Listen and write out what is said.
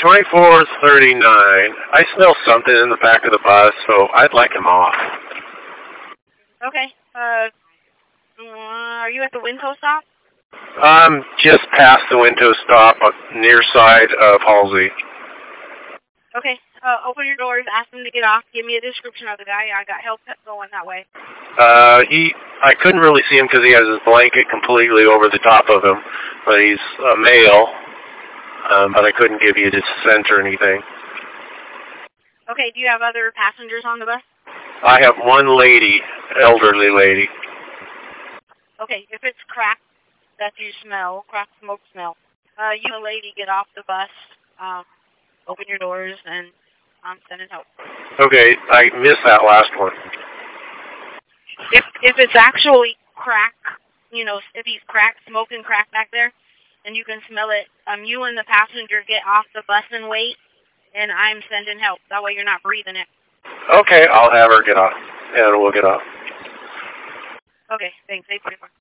2439. I smell something in the back of the bus, so I'd like him off. Okay. Are you at the Winco stop? I'm just past the Winco stop, near side of Halsey. Okay. Open your doors, ask him to get off, give me a description of the guy. I got help going that way. I couldn't really see him because he has his blanket completely over the top of him, but he's a male, but I couldn't give you the scent or anything. Okay, do you have other passengers on the bus? I have one lady, elderly lady. Okay, if it's crack that you smell, crack smoke smell, you and the lady get off the bus, open your doors, and send in help. Okay, I missed that last one. If it's actually crack, if he's smoking crack back there, and you can smell it, you and the passenger get off the bus and wait, and I'm sending help. That way you're not breathing it. Okay, I'll have her get off, and we'll get off. Okay, thanks.